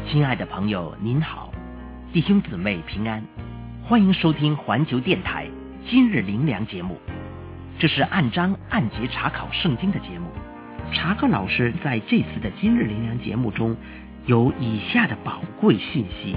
亲爱的朋友您好，弟兄姊妹平安，欢迎收听环球电台今日灵粮节目。这是按章按节查考圣经的节目。查考老师在这次的今日灵粮节目中有以下的宝贵讯息。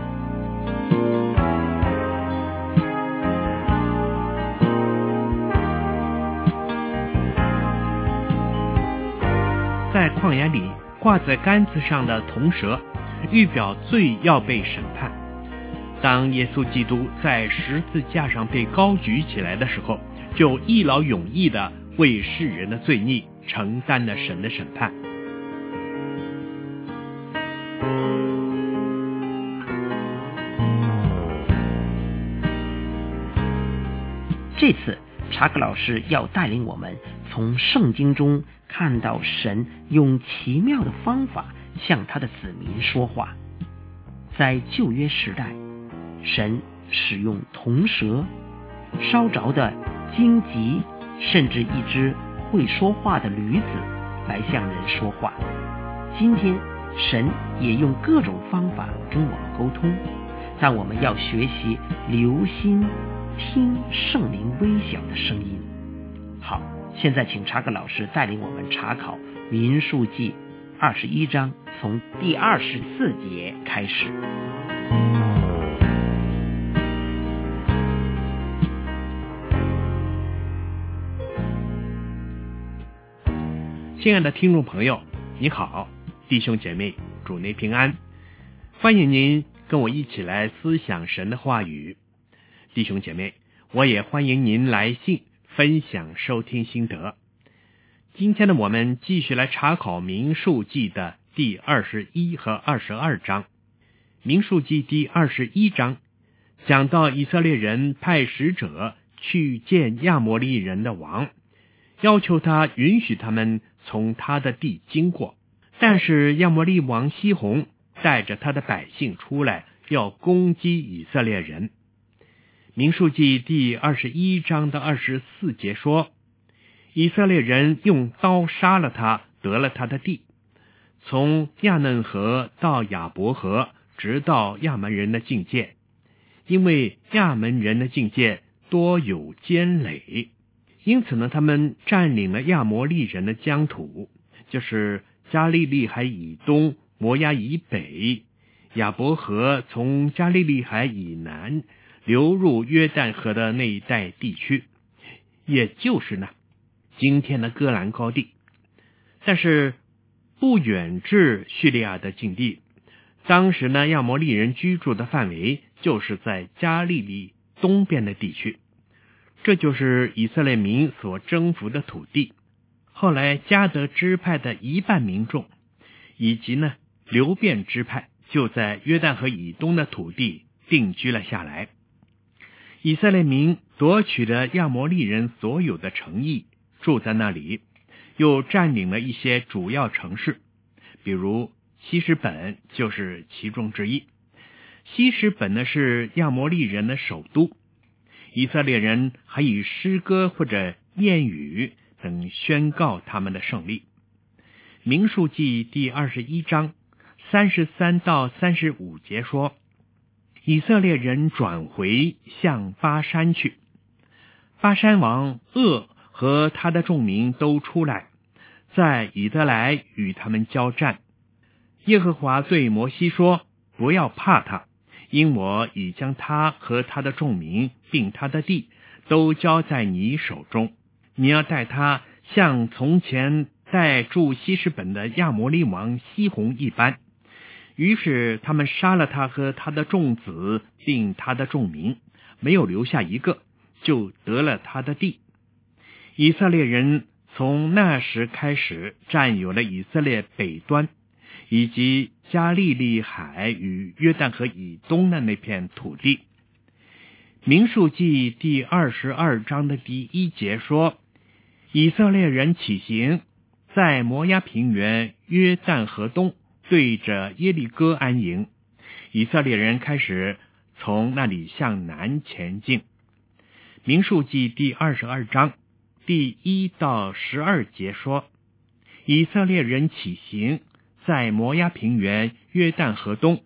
在旷野里挂在杆子上的铜蛇，预表罪要被审判。当耶稣基督在十字架上被高举起来的时候，就一劳永逸地为世人的罪孽承担了神的审判。 这次查克老师要带领我们从圣经中看到神用奇妙的方法向他的子民说话。在旧约时代，神使用铜蛇、烧着的荆棘，甚至一只会说话的驴子来向人说话。今天神也用各种方法跟我们沟通，但我们要学习留心听圣灵微小的声音。好，现在请查克老师带领我们查考民数记21章，从第24节开始。 亲爱的听众朋友，你好，弟兄姐妹，主内平安，欢迎您跟我一起来思想神的话语。弟兄姐妹，我也欢迎您来信分享收听心得。今天呢，我们继续来查考民数记的第21和22章。民数记第21章讲到以色列人派使者去见亚摩利人的王，要求他允许他们从他的地经过，但是亚摩利王西宏带着他的百姓出来，要攻击以色列人。民数记第21章的24节说，以色列人用刀杀了他，得了他的地，从亚嫩河到亚伯河，直到亚门人的境界，因为亚门人的境界多有坚垒，因此呢，他们占领了亚摩利人的疆土，就是加利利海以东、摩押以北，亚伯河从加利利海以南流入约旦河的那一带地区，也就是呢今天的戈兰高地。但是不远至叙利亚的境地，当时呢亚摩利人居住的范围就是在加利利东边的地区，这就是以色列民所征服的土地。后来迦得支派的一半民众以及呢流便支派就在约旦河以东的土地定居了下来。以色列民夺取了亚摩利人所有的城邑，住在那里，又占领了一些主要城市，比如希实本就是其中之一。希实本呢是亚摩利人的首都，以色列人还以诗歌或者谚语等宣告他们的胜利。民数记第21章33到35节说，以色列人转回向巴山去，巴山王噩和他的众民都出来，在以德来与他们交战。耶和华对摩西说，不要怕他，因我已将他和他的众民并他的地都交在你手中，你要带他像从前带住希实本的亚摩利王西宏一般。于是他们杀了他和他的众子并他的众民，没有留下一个，就得了他的地。以色列人从那时开始占有了以色列北端以及加利利海与约旦河以东的那片土地。民数记第22章的第1节说，以色列人起行，在摩押平原约旦河东对着耶利哥安营，以色列人开始从那里向南前进。民数记第22章第1到12节说，以色列人起行，在摩押平原约旦河东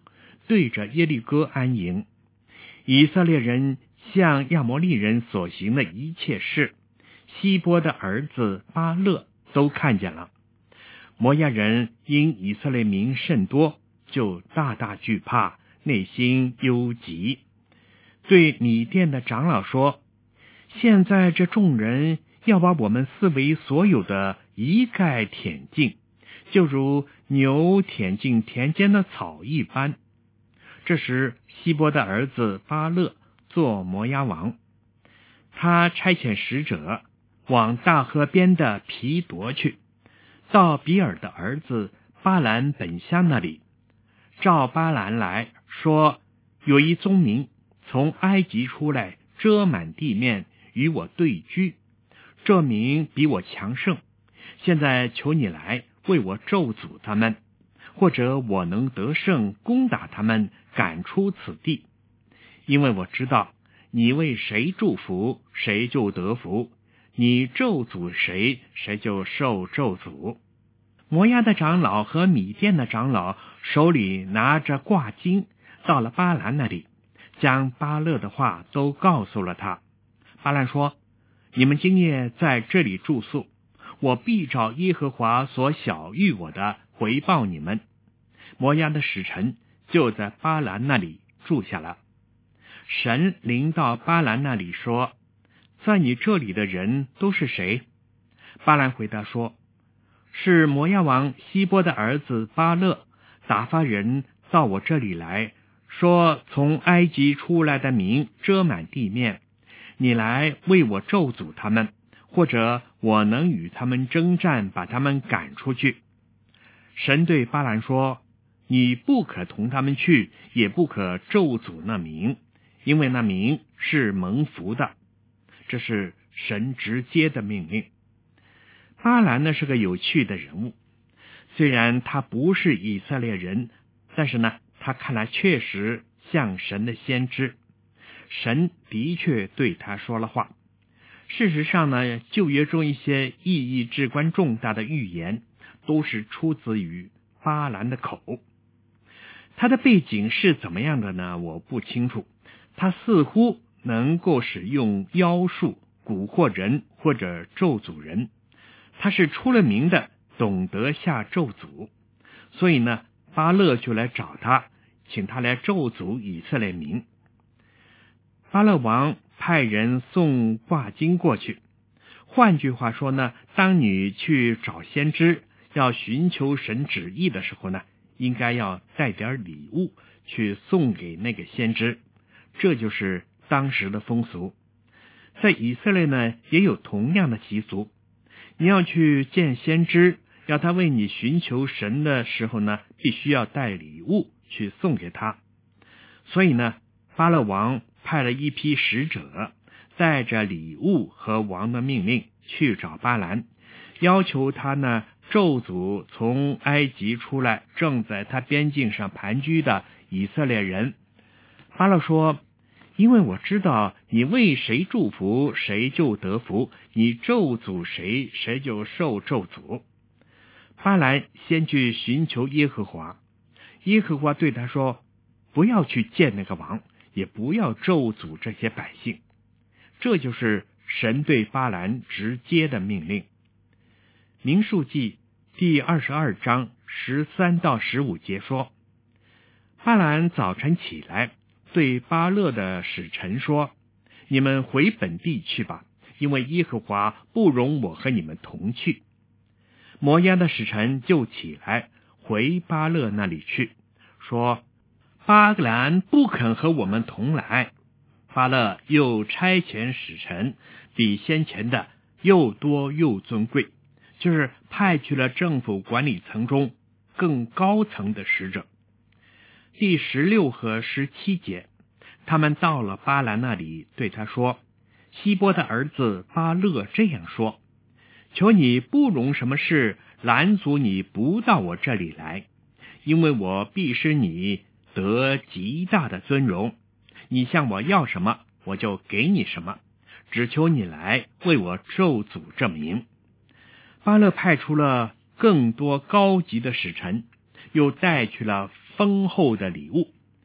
对着耶利哥安营。以色列人向亚摩利人所行的一切事，希波的儿子巴勒都看见了。摩押人因以色列民甚多，就大大惧怕，内心忧急，对米甸的长老说：现在这众人要把我们四围所有的一概舔尽，就如牛舔尽田间的草一般。这时希波的儿子巴勒做摩押王，他差遣使者往大河边的皮夺去，到比尔的儿子巴兰本乡那里，召巴兰来说：有一宗民从埃及出来，遮满地面，与我对居，这民比我强盛，现在求你来为我咒诅他们，或者我能得胜攻打他们，赶出此地。因为我知道你为谁祝福，谁就得福；你咒诅谁，谁就受咒诅。摩押的长老和米甸的长老手里拿着挂金，到了巴兰那里，将巴勒的话都告诉了他。巴兰说：你们今夜在这里住宿，我必照耶和华所晓谕我的回报你们。摩押的使臣就在巴兰那里住下了。神临到巴兰那里说：在你这里的人都是谁？巴兰回答说：是摩押王希波的儿子巴勒打发人到我这里来，说从埃及出来的民遮满地面，你来为我咒诅他们，或者我能与他们征战，把他们赶出去。神对巴兰说：你不可同他们去，也不可咒诅那民，因为那民是蒙福的。这是神直接的命令。巴兰呢是个有趣的人物，虽然他不是以色列人，但是呢他看来确实像神的先知，神的确对他说了话。事实上呢，旧约中一些意义至关重大的预言都是出自于巴兰的口。他的背景是怎么样的呢？我不清楚。他似乎能够使用妖术蛊惑人或者咒诅人，他是出了名的懂得下咒诅，所以呢巴勒就来找他，请他来咒诅以色列民。巴勒王派人送挂金过去。换句话说呢，当你去找先知要寻求神旨意的时候呢，应该要带点礼物去送给那个先知，这就是当时的风俗。在以色列呢也有同样的习俗，你要去见先知，要他为你寻求神的时候呢，必须要带礼物去送给他。所以呢，巴勒王派了一批使者，带着礼物和王的命令去找巴兰，要求他呢咒诅从埃及出来正在他边境上盘踞的以色列人。巴勒说：因为我知道你为谁祝福，谁就得福；你咒诅谁，谁就受咒诅。巴兰先去寻求耶和华，耶和华对他说：不要去见那个王，也不要咒诅这些百姓。这就是神对巴兰直接的命令。民数记第22章13到15节说：巴兰早晨起来，对巴勒的使臣说：你们回本地去吧，因为耶和华不容我和你们同去。摩押的使臣就起来回巴勒那里去，说：巴兰不肯和我们同来。巴勒又差遣使臣，比先前的又多又尊贵，就是派去了政府管理层中更高层的使者。第16和17节，他们到了巴兰那里，对他说：希波的儿子巴勒这样说：求你不容什么事拦阻你不到我这里来，因为我必使你得极大的尊荣。你向我要什么，我就给你什么，只求你来为我咒诅这民。巴勒派出了更多高级的使臣，又带去了丰厚的礼物，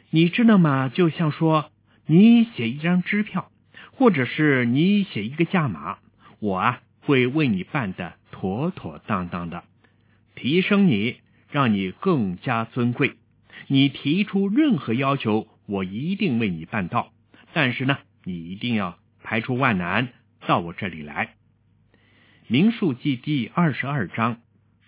你知道吗？就像说你写一张支票，或者是你写一个价码，我会为你办得妥妥当当的，提升你，让你更加尊贵。你提出任何要求，我一定为你办到，但是呢，你一定要排除万难到我这里来。民数记第22章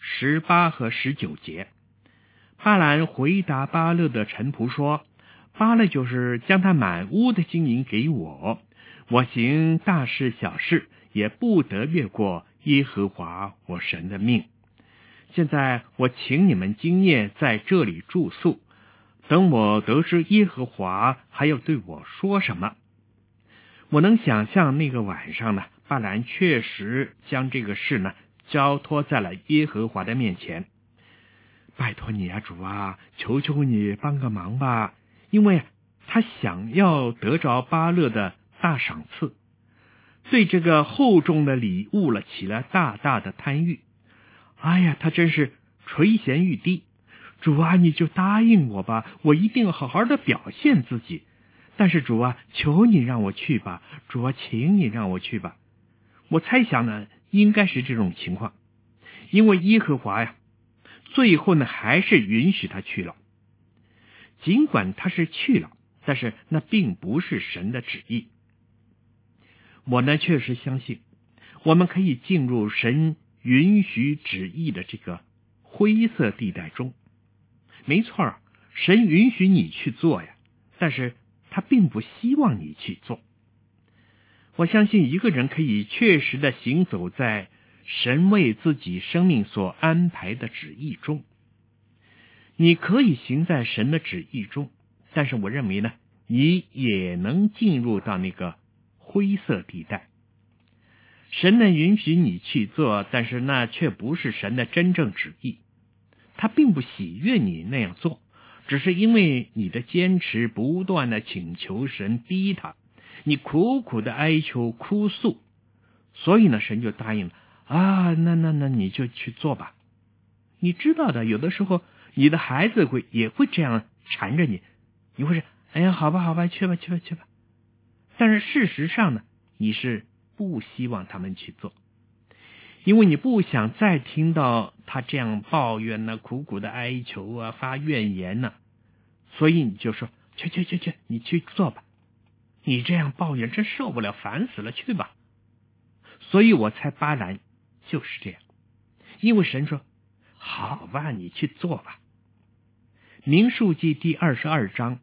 18和19节，巴兰回答巴勒的臣仆说，巴勒就是将他满屋的金银给我，我行大事小事也不得越过耶和华我神的命。现在我请你们今夜在这里住宿，等我得知耶和华还要对我说什么。我能想象那个晚上呢，巴兰确实将这个事呢交托在了耶和华的面前。拜托你啊，主啊，求求你帮个忙吧，因为他想要得着巴勒的大赏赐，对这个厚重的礼物起了大大的贪欲。哎呀，他真是垂涎欲滴。主啊，你就答应我吧，我一定好好的表现自己。但是主啊，求你让我去吧，主啊，请你让我去吧。我猜想呢，应该是这种情况，因为耶和华最后呢还是允许他去了。尽管他是去了，但是那并不是神的旨意。我呢确实相信，我们可以进入神允许旨意的这个灰色地带中。没错，神允许你去做呀，但是他并不希望你去做。我相信一个人可以确实的行走在神为自己生命所安排的旨意中。你可以行在神的旨意中，但是我认为呢，你也能进入到那个灰色地带。神呢允许你去做，但是那却不是神的真正旨意。他并不喜悦你那样做，只是因为你的坚持，不断的请求神，逼他，你苦苦的哀求哭诉，所以呢，神就答应了啊，那你就去做吧。你知道的，有的时候你的孩子也会这样缠着你，你会说，哎呀，好吧，去吧。但是事实上呢，你是不希望他们去做，因为你不想再听到他这样抱怨呢，苦苦的哀求啊，发怨言呢，所以你就说去，你去做吧。你这样抱怨真受不了，烦死了，去吧。所以我猜巴兰就是这样，因为神说好吧，你去做吧。民数记第22章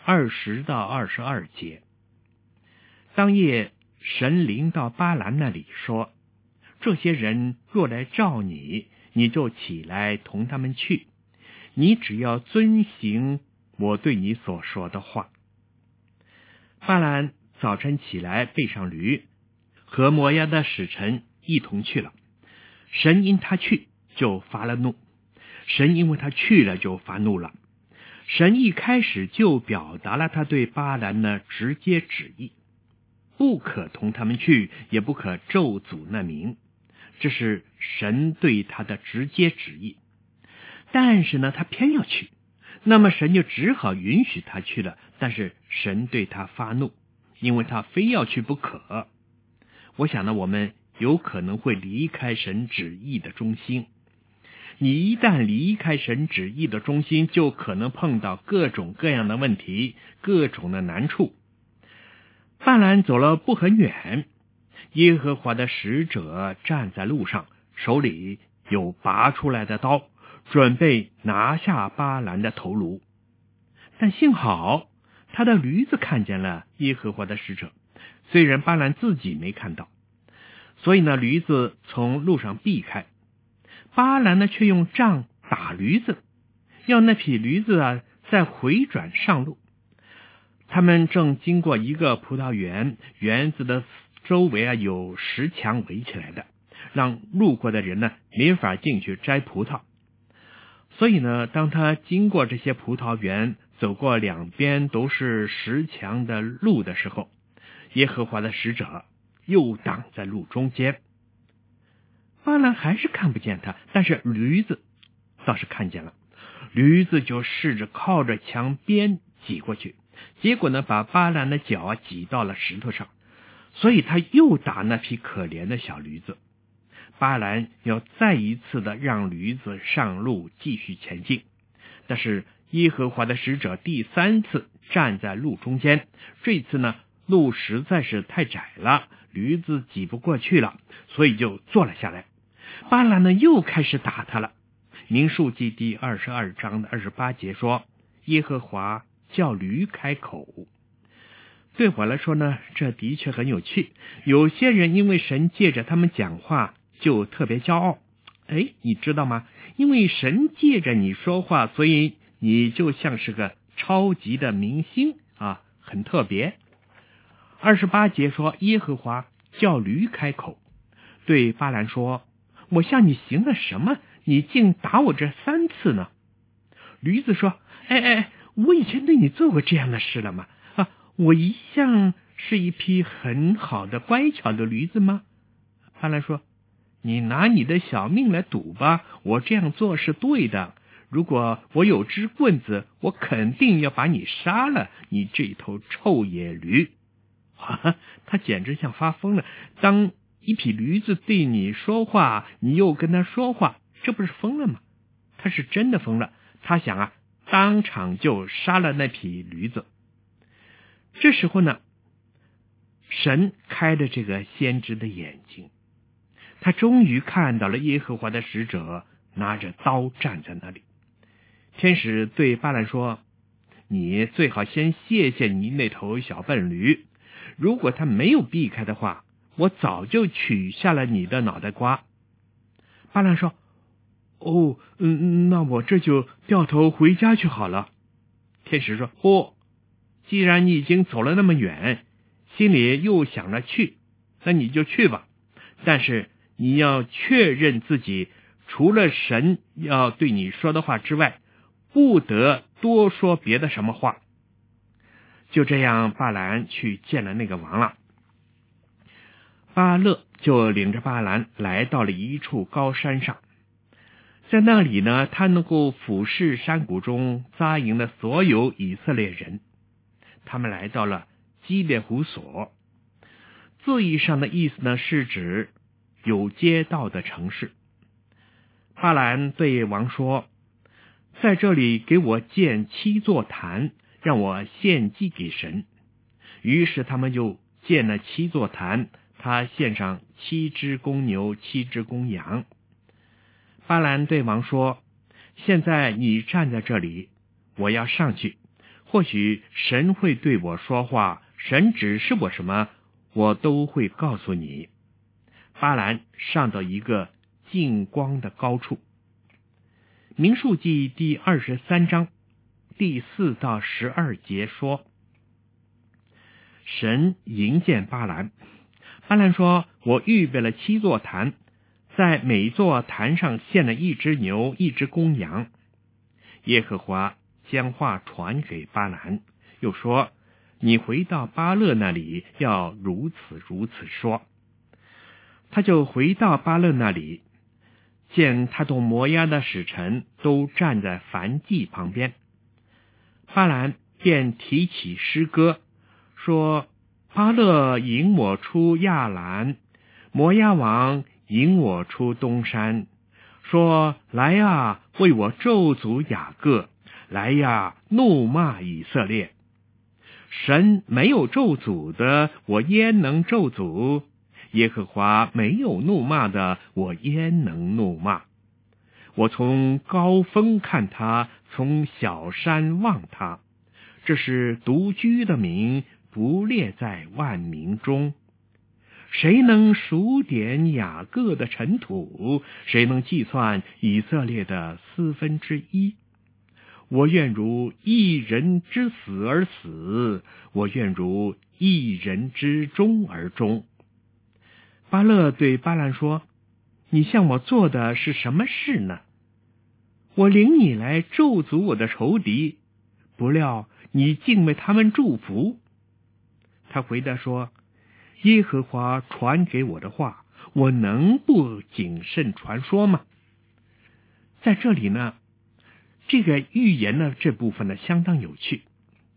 20到22节，当夜神临到巴兰那里说，这些人若来召你，你就起来同他们去，你只要遵行我对你所说的话。巴兰早晨起来，背上驴，和摩押的使臣一同去了。神因他去就发了怒，神因为他去了就发怒了。神一开始就表达了他对巴兰的直接旨意，不可同他们去，也不可咒诅那民，这是神对他的直接旨意。但是呢，他偏要去，那么神就只好允许他去了，但是神对他发怒，因为他非要去不可。我想呢，我们有可能会离开神旨意的中心。你一旦离开神旨意的中心，就可能碰到各种各样的问题，各种的难处。巴兰走了不很远，耶和华的使者站在路上，手里有拔出来的刀，准备拿下巴兰的头颅。但幸好他的驴子看见了耶和华的使者，虽然巴兰自己没看到，所以呢，驴子从路上避开。巴兰呢，却用杖打驴子，要那匹驴子再回转上路。他们正经过一个葡萄园，园子的周围有石墙围起来的，让路过的人呢没法进去摘葡萄。所以呢，当他经过这些葡萄园，走过两边都是石墙的路的时候，耶和华的使者又挡在路中间。巴兰还是看不见他，但是驴子倒是看见了。驴子就试着靠着墙边挤过去，结果呢，把巴兰的脚挤到了石头上，所以他又打那匹可怜的小驴子。巴兰要再一次的让驴子上路继续前进，但是耶和华的使者第3次站在路中间，这次呢，路实在是太窄了，驴子挤不过去了，所以就坐了下来。巴兰呢又开始打他了。民数记第22章的28节说，耶和华叫驴开口。对我来说呢，这的确很有趣。有些人因为神借着他们讲话就特别骄傲。你知道吗？因为神借着你说话，所以你就像是个超级的明星啊，很特别。28节说，耶和华叫驴开口，对巴兰说，我向你行了什么？你竟打我这3次呢？驴子说，我以前对你做过这样的事了吗？我一向是一匹很好的乖巧的驴子吗？巴兰说，你拿你的小命来赌吧，我这样做是对的。如果我有支棍子，我肯定要把你杀了，你这头臭野驴。他简直像发疯了。当一匹驴子对你说话，你又跟他说话，这不是疯了吗？他是真的疯了。他想当场就杀了那匹驴子。这时候呢，神开了这个先知的眼睛，他终于看到了耶和华的使者拿着刀站在那里。天使对巴兰说，你最好先谢谢你那头小笨驴，如果他没有避开的话，我早就取下了你的脑袋瓜。巴兰说，那我这就掉头回家去好了。天使说，不，既然你已经走了那么远，心里又想着去，那你就去吧。但是你要确认自己除了神要对你说的话之外，不得多说别的什么话。就这样，巴兰去见了那个王了。巴勒就领着巴兰来到了一处高山上，在那里呢，他能够俯视山谷中扎营的所有以色列人。他们来到了基列胡所，字义上的意思呢，是指有街道的城市。巴兰对王说，在这里给我建7座坛，让我献祭给神。于是他们就建了7座坛，他献上7只公牛7只公羊。巴兰对王说，现在你站在这里，我要上去，或许神会对我说话，神指示我什么，我都会告诉你。巴兰上到一个近光的高处。民数记第23章第4到12节说，神迎见巴兰，巴兰说，我预备了7座坛，在每座坛上献了1只牛1只公羊。耶和华将话传给巴兰，又说，你回到巴勒那里，要如此说。他就回到巴勒那里，见他同摩押的使臣都站在燔祭旁边。巴兰便提起诗歌，说，巴勒引我出亚兰，摩押王引我出东山，说，来呀，为我咒诅雅各，来呀，怒骂以色列。神没有咒诅的，我焉能咒诅？耶和华没有怒骂的，我焉能怒骂？我从高峰看他，从小山望他，这是独居的民，不列在万民中。谁能数点雅各的尘土？谁能计算以色列的1/4？我愿如一人之死而死，我愿如一人之终而终。巴勒对巴兰说，你向我做的是什么事呢？我领你来咒诅我的仇敌，不料你竟为他们祝福。他回答说，耶和华传给我的话，我能不谨慎传说吗？在这里呢，这个预言呢，这部分呢相当有趣。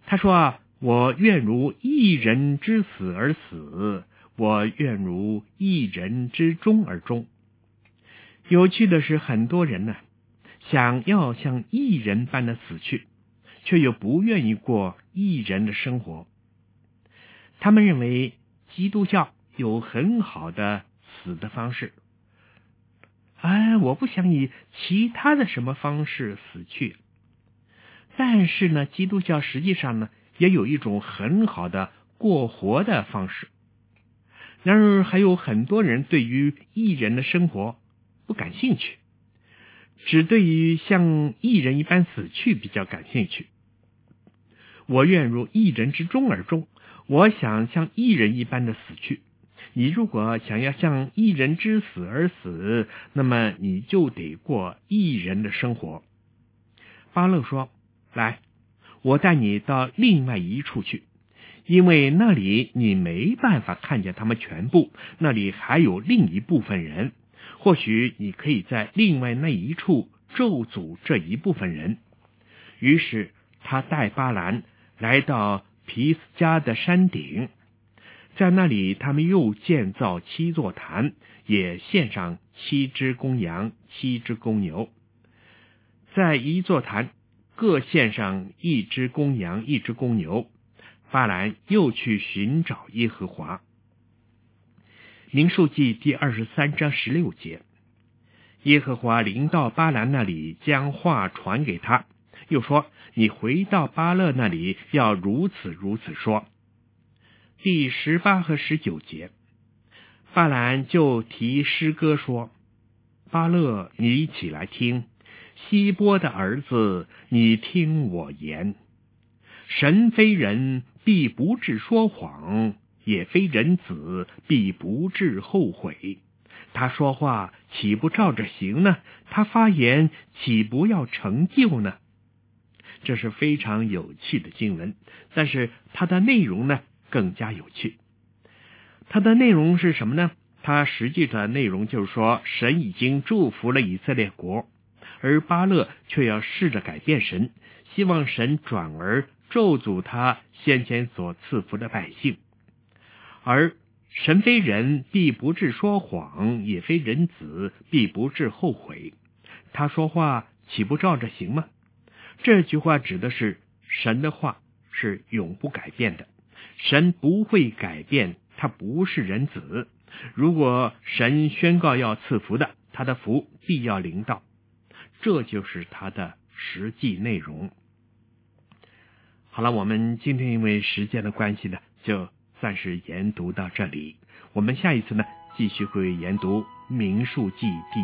他说我愿如一人之死而死，我愿如一人之终而终。有趣的是，很多人呢，想要像义人般的死去，却又不愿意过义人的生活。他们认为基督教有很好的死的方式，我不想以其他的什么方式死去。但是呢，基督教实际上呢，也有一种很好的过活的方式。然而还有很多人对于义人的生活不感兴趣，只对于像义人一般死去比较感兴趣。我愿如义人之终而终，我想像义人一般的死去。你如果想要像义人之死而死，那么你就得过义人的生活。巴勒说，来，我带你到另外一处去，因为那里你没办法看见他们全部，那里还有另一部分人，或许你可以在另外那一处咒诅这一部分人。于是他带巴兰来到皮斯加的山顶，在那里他们又建造7座坛，也献上7只公羊7只公牛，在一座坛各献上1只公羊1只公牛。巴兰又去寻找耶和华。民数记第23章16节，耶和华临到巴兰那里，将话传给他，又说，你回到巴勒那里，要如此如此说。第18和19节，巴兰就提诗歌说，巴勒，你起来听，希波的儿子，你听我言。神非人，必不致说谎，也非人子，必不致后悔。他说话岂不照着行呢？他发言岂不要成就呢？这是非常有趣的经文，但是它的内容呢更加有趣。它的内容是什么呢？它实际的内容就是说，神已经祝福了以色列国，而巴勒却要试着改变神，希望神转而咒诅他先前所赐福的百姓。而神非人，必不致说谎，也非人子，必不致后悔。他说话岂不照着行吗？这句话指的是神的话是永不改变的，神不会改变，他不是人子。如果神宣告要赐福的，他的福必要临到，这就是他的实际内容。好了，我们今天因为时间的关系呢，就暂时研读到这里。我们下一次呢，继续会研读民数记第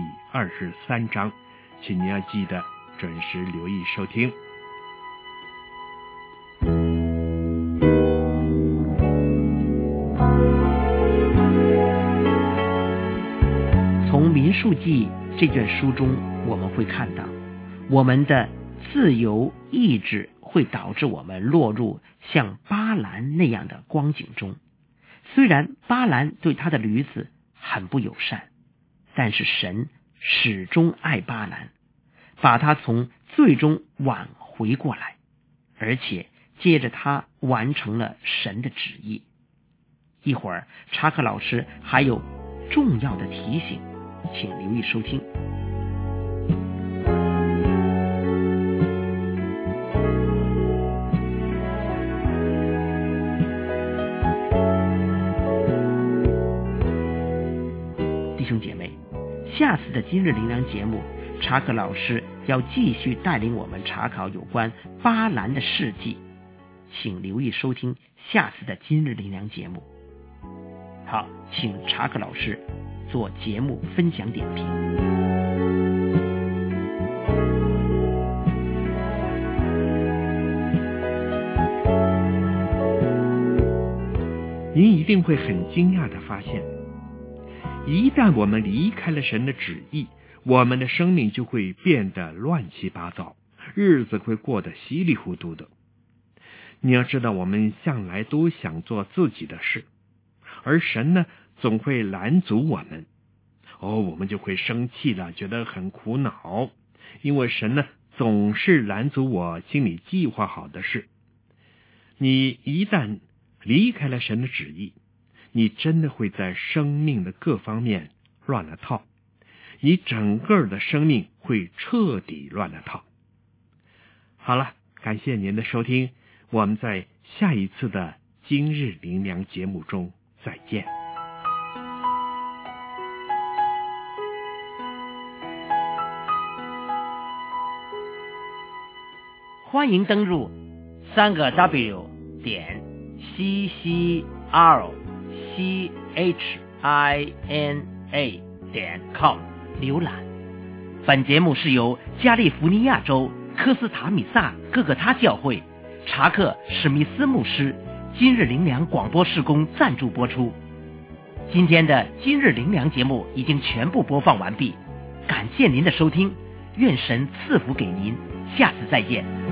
23章，请您要记得准时留意收听。 从民数记这卷书中，我们会看到，我们的自由意志会导致我们落入像巴兰那样的光景中。虽然巴兰对他的驴子很不友善，但是神始终爱巴兰，把他从罪中挽回过来，而且借着他完成了神的旨意。一会儿查克老师还有重要的提醒，请留意收听。弟兄姐妹，下次的今日灵粮节目，查克老师要继续带领我们查考有关巴兰的事迹，请留意收听下次的今日灵粮节目。好，请查克老师做节目分享点评。 您一定会很惊讶地发现，一旦我们离开了神的旨意，我们的生命就会变得乱七八糟，日子会过得稀里糊涂的。你要知道，我们向来都想做自己的事，而神呢，总会拦阻我们。我们就会生气了，觉得很苦恼，因为神呢，总是拦阻我心里计划好的事。 你一旦离开了神的旨意，你真的会在生命的各方面乱了套，你整个的生命会彻底乱了套。好了，感谢您的收听，我们在下一次的今日灵粮节目中再见。 欢迎登入3个WCCHINA.com 浏览。本节目是由加利福尼亚州科斯塔米萨各个他教会查克史密斯牧师今日灵粮广播事工赞助播出。今天的今日灵粮节目已经全部播放完毕，感谢您的收听，愿神赐福给您，下次再见。